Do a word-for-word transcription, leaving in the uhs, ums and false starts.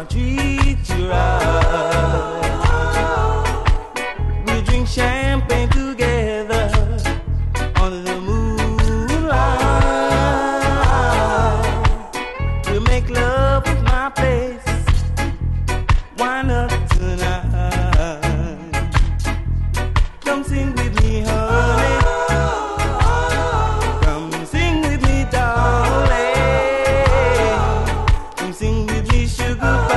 gonna treat you right. We drink champagne together under the moonlight. We make love with my face. Why not tonight? Come sing with me, honey. Come sing with me, darling. Come sing with me, sugar.